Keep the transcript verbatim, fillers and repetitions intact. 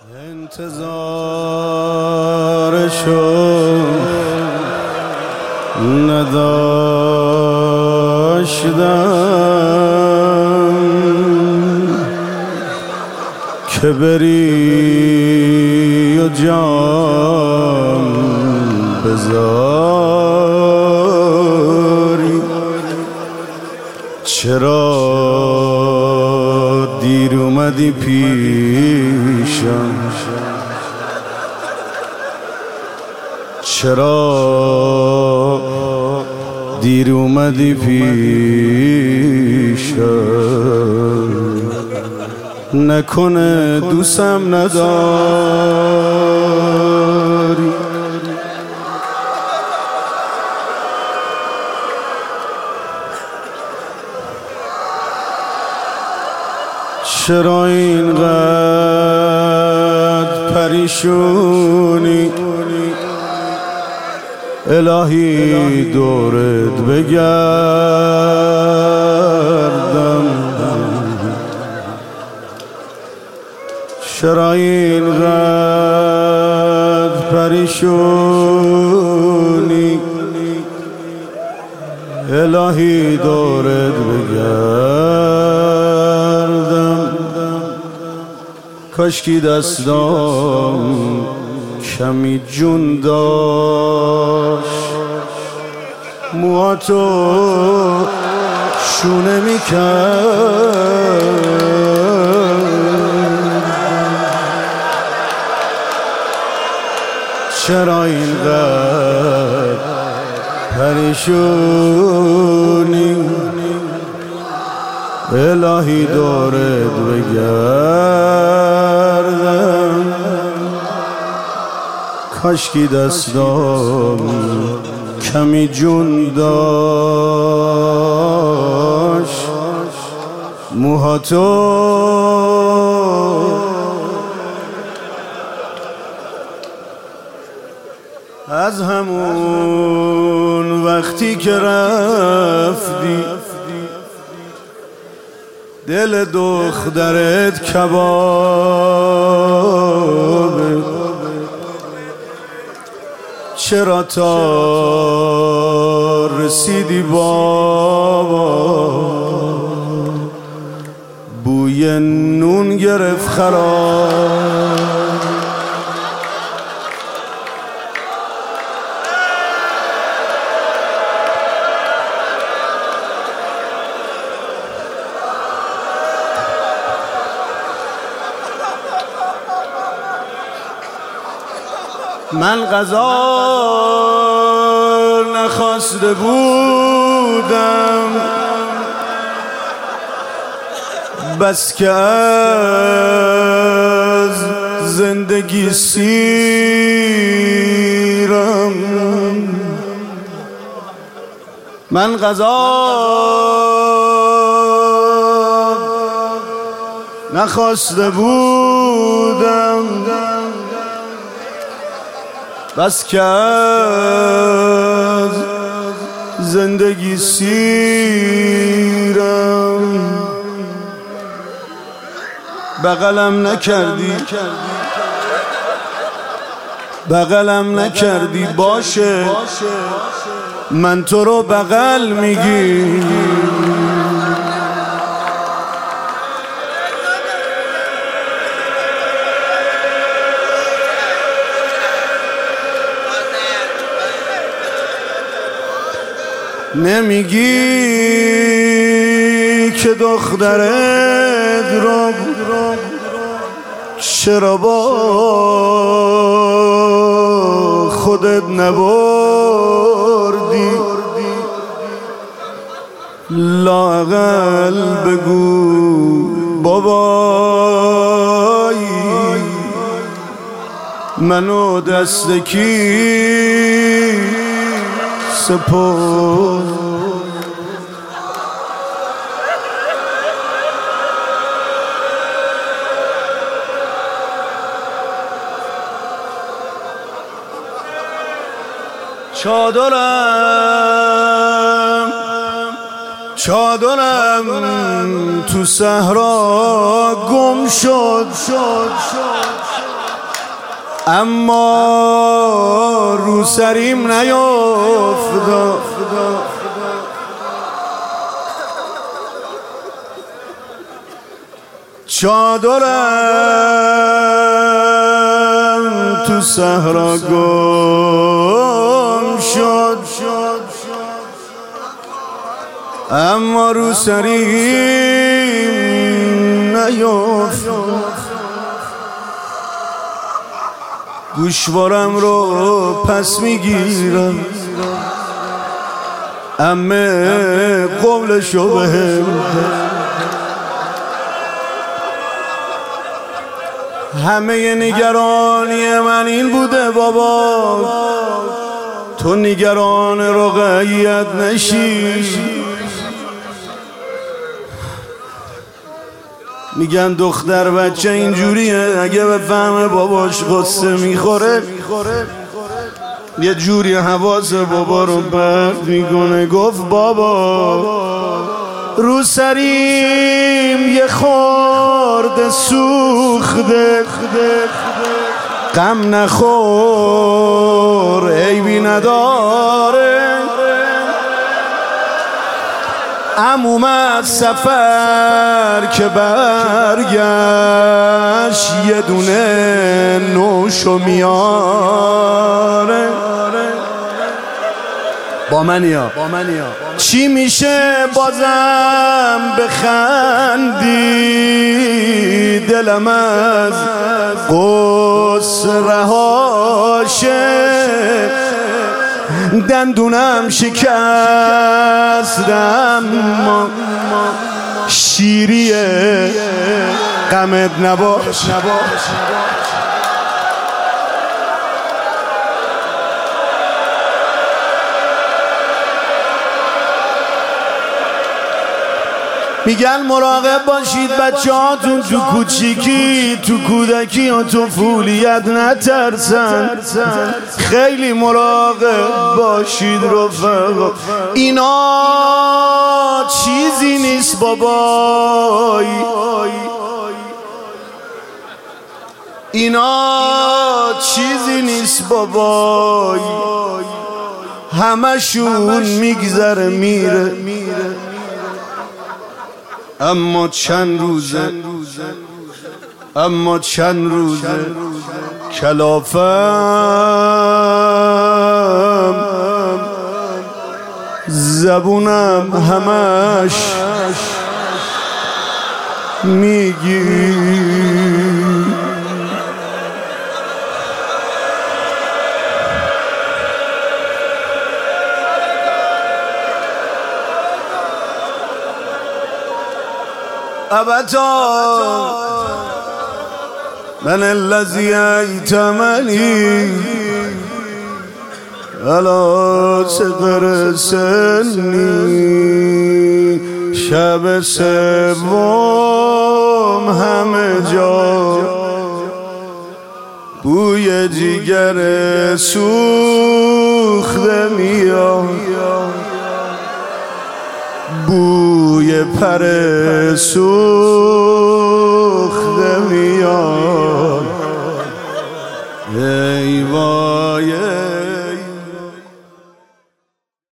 انتظارشو نداشتم که بری و جام بذاری. چرا دیر اومدی پیشم؟ چرا دیر اومدی پیشم؟ نکنه دوستم نداری؟ چرا اینقدر پریشونی؟ الهی دورت بگردم. چرا اینقدر پریشونی؟ الهی دورت بگردم. کاشکی دستام کمی جون داشت، موهاتو شونه میکرد. چرا اینقدر پریشونی؟ الهی دورت بگردم. کاشکی دستام کمی جون داشت، موهاتو از همون وقتی که رفتی دل دخترت کبابه. چرا تا رسیدی بابا بوی نون گرفت خراب؟ من غذا نخواسته بودم بس که از زندگی سیرم. من غذا نخواسته بودم بس که از زندگی سیرم. بغلم نکردی بغلم نکردی باشه، من تو رو بغل میگی. نمیگی که دخترت رو چرا با خودت نبردی؟ لااقل بگو بابایی منو دست کی سپرد؟ چادرم چادرم تو صحرا گم شد شد شد اما رو سریم نیفتاد، چادرم تو صحرا گم شد، اما رو سریم نیفتاد. گوشوارم رو پس میگیرم، امه قولشو بهم، همه نگرانی من این بوده بابا تو نگران رقیت نشی. میگن دختر بچه اینجوریه، اگه به فهم باباش غصه میخوره یه جوری حواس بابا رو پرت میکنه. گفت بابا رو سریم یه خورده سوخته، غم نخور عیبی نداره، عموم از سفر که برگشت یه دونه نوشو میاره. با منیا چی میشه بازم بخندی، دلم از قصه رهاشه، دندونم شکستم شیریه غمت نباش. میگن مراقب باشید بچه هاتون تو کوچیکی تو کودکی و تو فولیت نترسن، خیلی مراقب باشید رفقا، اینا چیزی نیست بابای، اینا چیزی نیست بابای، همشون میگذره میره، اما چند روزه اما چند روزه کلافم زبونم همش میگی. أبتا من الذي أيتمني على صغر سني، شب سوم همه جا بوی جگر سوخته میاد، بوی پر سوخته میاد.